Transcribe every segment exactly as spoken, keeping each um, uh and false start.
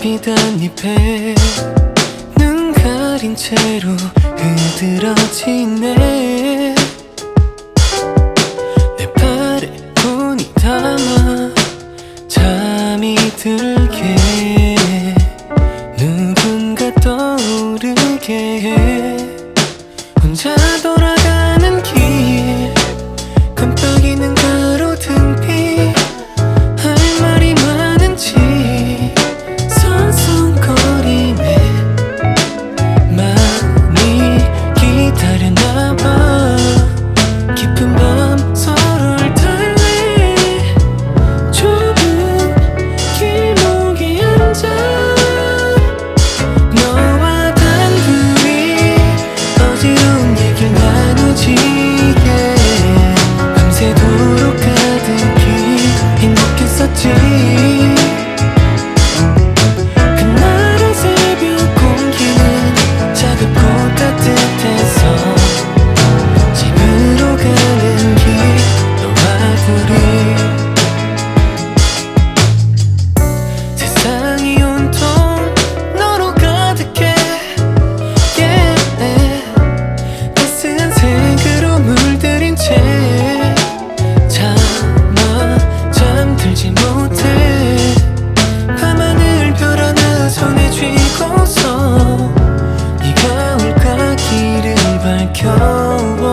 비단잎에 눈 가린 채로 흐드러지네. 내 팔에 손이 닿아 잠이 들게 누군가 떠오르게 해. 혼자 돌아가는 길 깜빡이는 가로등빛 할 말이 많은지 서성거리네. 많이 기다렸나봐. 깊은 밤 서로를 달래 좁은 길목에 앉아 너와 단둘이 어지러운 얘기를 나누지게 밤새도록 가득히 행복했었지. 그날의 새벽 공기는 차갑고 따뜻해서 집으로 가는 길 너와 둘이 세상이 온통 너로 가득해. yeah. 따스한 색으로 물들인 채 차마 잠들지 못해. 밤하늘 별 하나 손에 쥐고서 네가 올까 길을 밝혀워.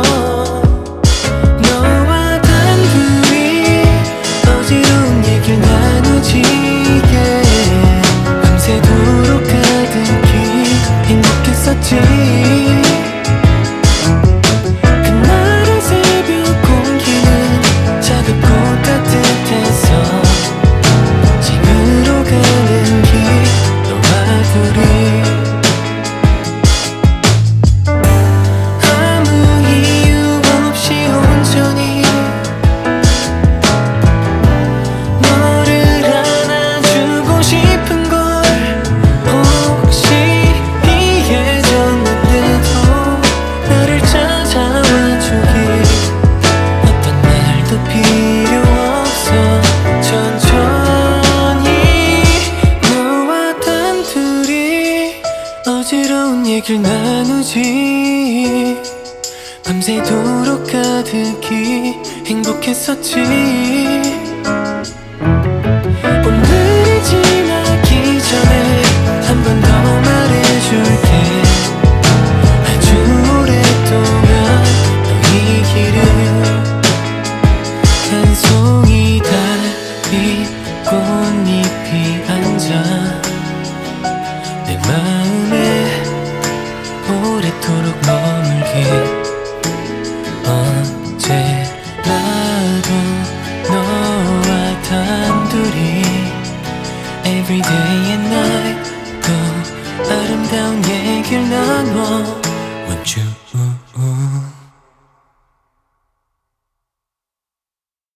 너와 단둘이 어지러운 얘기를 나누지게 밤새도록 가득히 행복했었지. 그날의 새벽 공기는 차갑고 따뜻해서 집으로 가는 길 너와 둘이 아무 이유 없이 온전히 너를 안아주고 싶은 걸. 혹시 이해졌는데도 나를 찾아와 주길. 어떤 말도 필요 없어 천천히 너와 단둘이 어지러운 얘기를 나누지. 밤새도록 가득히 행복했었지. 오늘이 지나기 전에 한 번 더 말해줄게. 아주 오랫동안 너의 길을 한 송이 달빛 꽃잎이 앉아 내 마음에 오래도록 머물길. 언제라도 너와 단둘이 Every day and night 또 아름다운 얘기를 나눠 Want you